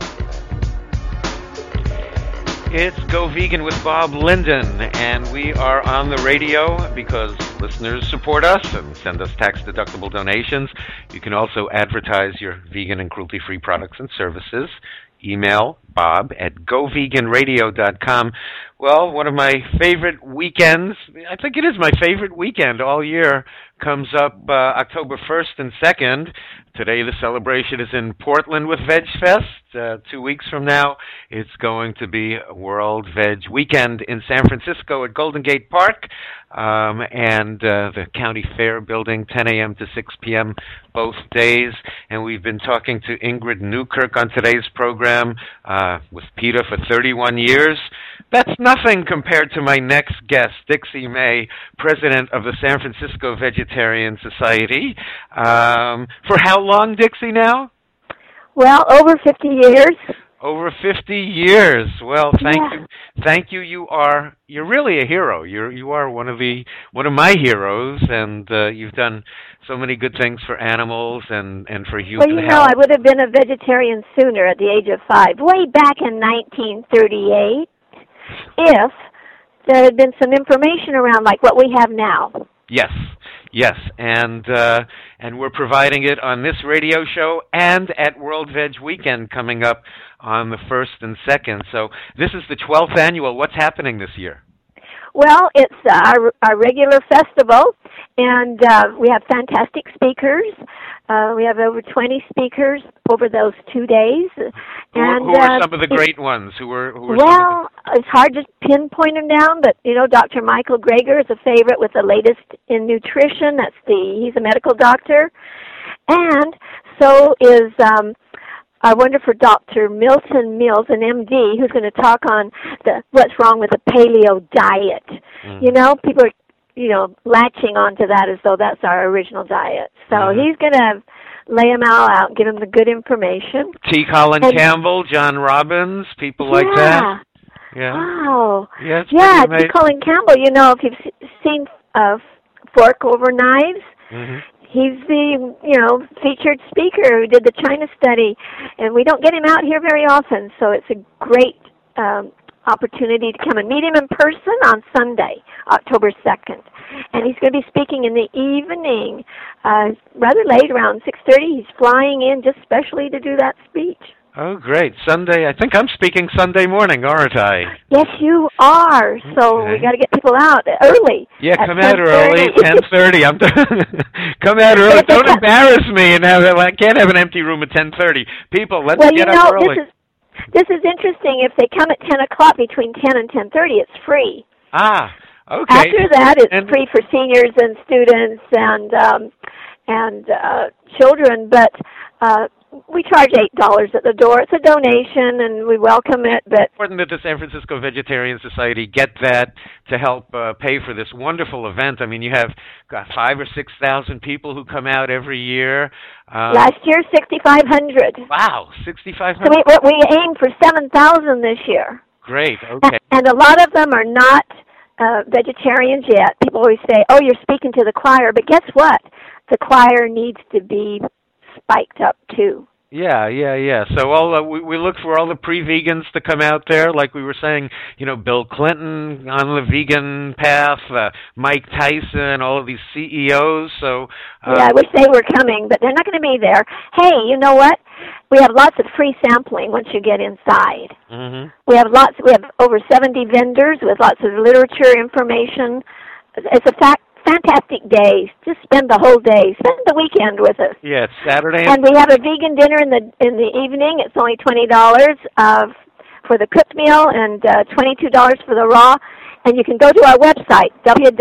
It's Go Vegan with Bob Linden, and we are on the radio because listeners support us and send us tax-deductible donations. You can also advertise your vegan and cruelty-free products and services. Email Bob at goveganradio.com. Well, one of my favorite weekends, I think it is my favorite weekend all year, comes up October 1st and 2nd. Today the celebration is in Portland with Veg Fest. 2 weeks from now, it's going to be World Veg Weekend in San Francisco at Golden Gate Park and the County Fair Building, 10 a.m. to 6 p.m. both days. And we've been talking to Ingrid Newkirk on today's program with PETA for 31 years. That's nothing compared to my next guest, Dixie May, president of the San Francisco Vegetarian Society. For how long, Dixie, now? Well, over 50 years. Over 50 years. Well, thank you. You're really a hero. You are one of my heroes, and you've done so many good things for animals and for human health. Well, I would have been a vegetarian sooner at the age of 5, way back in 1938, if there had been some information around like what we have now. Yes, and we're providing it on this radio show and at World Veg Weekend coming up on the 1st and 2nd. So this is the 12th annual. What's happening this year? Well, it's our regular festival, and we have fantastic speakers. We have over 20 speakers over those 2 days. And who are some of the great ones? Well, it's hard to pinpoint them down, but Dr. Michael Greger is a favorite with the latest in nutrition. He's a medical doctor, and so is our wonderful Dr. Milton Mills, an MD, who's going to talk on what's wrong with the paleo diet. You know, people are, latching onto that as though that's our original diet. So he's going to lay them all out, give them the good information. T. Colin Campbell, John Robbins, people like that. Yeah. Wow. Yeah, T. Colin Campbell, if you've seen Fork Over Knives, he's the, featured speaker who did the China study, and we don't get him out here very often, so it's a great opportunity to come and meet him in person on Sunday, October 2nd. And he's going to be speaking in the evening, rather late, around 6:30. He's flying in just specially to do that speech. Oh, great. Sunday. I think I'm speaking Sunday morning, aren't I? Yes, you are. So we got to get people out early. Yeah, come out early, 10:30. Come out early. Don't embarrass me and I can't have an empty room at 10:30. People, let's get up early. This is interesting. If they come at 10 o'clock between 10 and 10:30, it's free. Ah, okay. After that, it's free for seniors and students and children, but we charge $8 at the door. It's a donation, and we welcome it. But important that the San Francisco Vegetarian Society get that to help pay for this wonderful event. I mean, you have 5,000 or 6,000 people who come out every year. Last year, 6,500. Wow, 6,500. So we aim for 7,000 this year. Great. Okay. And a lot of them are not vegetarians yet. People always say, "Oh, you're speaking to the choir," but guess what? The choir needs to be spiked up too. Yeah. So we look for all the pre-vegans to come out there, like we were saying. Bill Clinton on the vegan path, Mike Tyson, all of these CEOs. So I wish they were coming, but they're not going to be there. Hey, you know what? We have lots of free sampling once you get inside. We have over 70 vendors with lots of literature information. It's a fantastic day. Just spend the whole day. Spend the weekend with us. Yeah, it's Saturday. And we have a vegan dinner in the evening. It's only $20 for the cooked meal and $22 for the raw. And you can go to our website,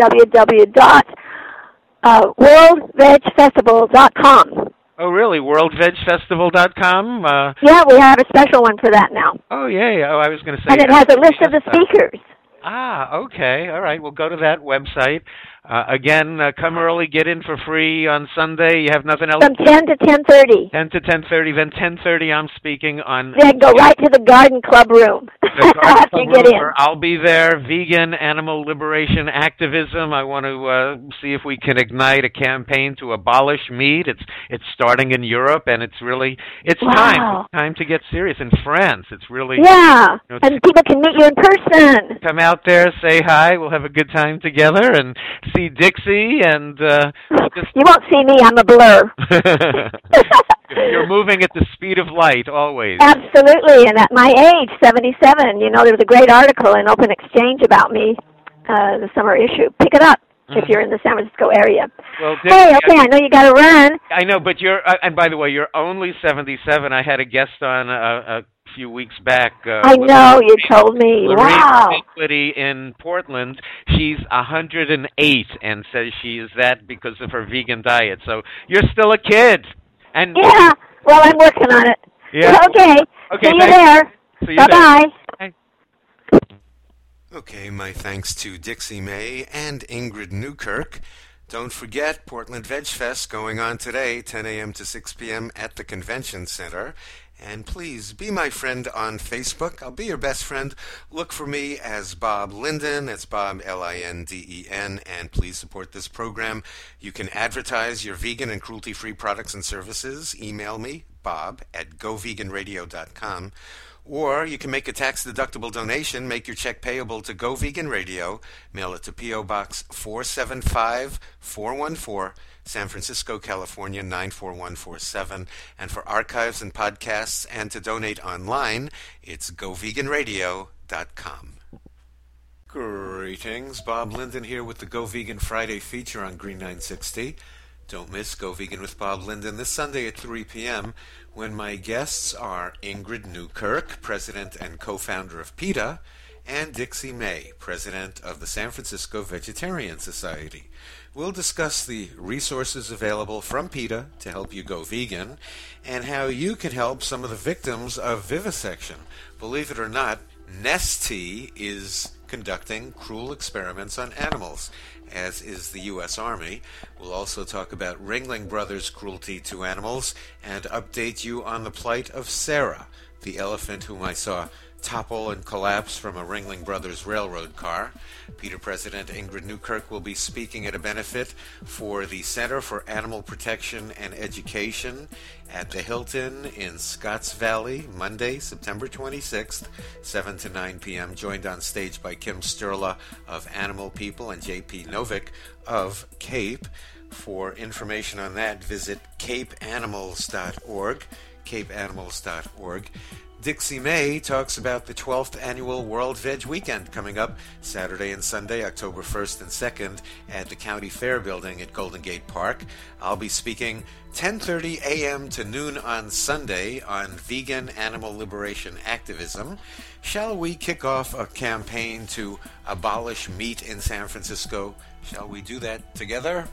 www.worldvegfestival.com. Oh, really? WorldVegFestival.com? Yeah, we have a special one for that now. Oh, yeah. Oh, I was going to say. And it has a list of the speakers. Ah, okay. All right. We'll go to that website. Again, come early, get in for free on Sunday. You have nothing else? From 10 to 10:30. 10 to 10:30. Then 10:30, I'm speaking on... Then go right to the Garden Club room. After you get in. I'll be there. Vegan, animal liberation, activism. I want to see if we can ignite a campaign to abolish meat. It's starting in Europe, and it's really... It's time. It's time to get serious. In France, it's really... Yeah, and people can meet you in person. Come out there, say hi. We'll have a good time together, and see Dixie, and you won't see me. I'm a blur. You're moving at the speed of light, always. Absolutely, and at my age, 77, there was a great article in Open Exchange about me, the summer issue. Pick it up if you're in the San Francisco area. Well, Dixie, I know you got to run. I know, but you're, and by the way, you're only 77. I had a guest on a few weeks back. I know, you told me. Wow. In Portland, she's 108 and says she is that because of her vegan diet. So you're still a kid. And yeah, well, I'm working on it. Yeah. Okay. See you there. Bye-bye. Bye. Okay, my thanks to Dixie May and Ingrid Newkirk. Don't forget Portland Veg Fest going on today, 10 a.m. to 6 p.m. at the Convention Center. And please be my friend on Facebook. I'll be your best friend. Look for me as Bob Linden. It's Bob, Linden. And please support this program. You can advertise your vegan and cruelty-free products and services. Email me, bob@goveganradio.com. Or you can make a tax-deductible donation. Make your check payable to Go Vegan Radio. Mail it to P.O. Box 475-414, San Francisco, California, 94147. And for archives and podcasts and to donate online, it's goveganradio.com. Greetings. Bob Linden here with the Go Vegan Friday feature on Green 960. Don't miss Go Vegan with Bob Linden this Sunday at 3 p.m. when my guests are Ingrid Newkirk, president and co-founder of PETA, and Dixie May, president of the San Francisco Vegetarian Society. We'll discuss the resources available from PETA to help you go vegan and how you can help some of the victims of vivisection. Believe it or not, Nestea is conducting cruel experiments on animals, as is the U.S. Army. We'll also talk about Ringling Brothers' cruelty to animals and update you on the plight of Sarah, the elephant whom I saw topple and collapse from a Ringling Brothers railroad car. PETA President Ingrid Newkirk will be speaking at a benefit for the Center for Animal Protection and Education at the Hilton in Scotts Valley, Monday, September 26th, 7 to 9 p.m., joined on stage by Kim Sturla of Animal People and J.P. Novick of CAPE. For information on that, visit capeanimals.org, capeanimals.org. Dixie May talks about the 12th Annual World Veg Weekend coming up Saturday and Sunday, October 1st and 2nd at the County Fair Building at Golden Gate Park. I'll be speaking 10:30 a.m. to noon on Sunday on vegan animal liberation activism. Shall we kick off a campaign to abolish meat in San Francisco? Shall we do that together?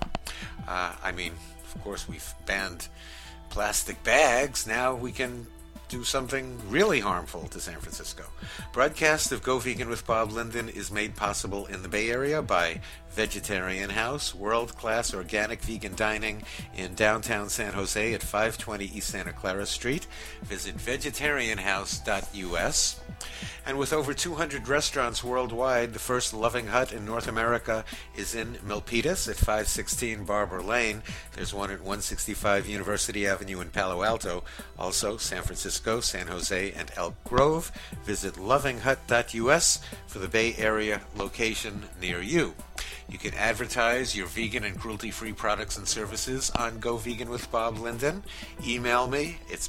Of course, we've banned plastic bags. Now we can do something really harmful to San Francisco. Broadcast of Go Vegan with Bob Linden is made possible in the Bay Area by Vegetarian House, world-class organic vegan dining in downtown San Jose at 520 East Santa Clara Street. Visit vegetarianhouse.us. And with over 200 restaurants worldwide, the first Loving Hut in North America is in Milpitas at 516 Barber Lane. There's one at 165 University Avenue in Palo Alto. Also, San Francisco, San Jose, and Elk Grove. Visit lovinghut.us for the Bay Area location near you. You can advertise your vegan and cruelty-free products and services on Go Vegan with Bob Linden. Email me. It's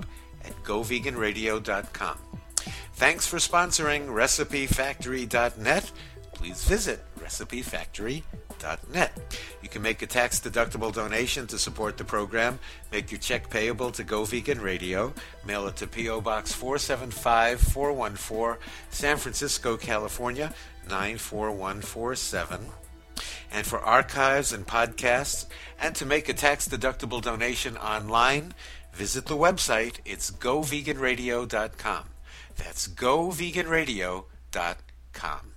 bob@goveganradio.com. Thanks for sponsoring RecipeFactory.net. Please visit RecipeFactory.net. You can make a tax-deductible donation to support the program. Make your check payable to Go Vegan Radio. Mail it to P.O. Box 475-414, San Francisco, California, 94147. And for archives and podcasts, and to make a tax-deductible donation online, visit the website. It's goveganradio.com. That's goveganradio.com.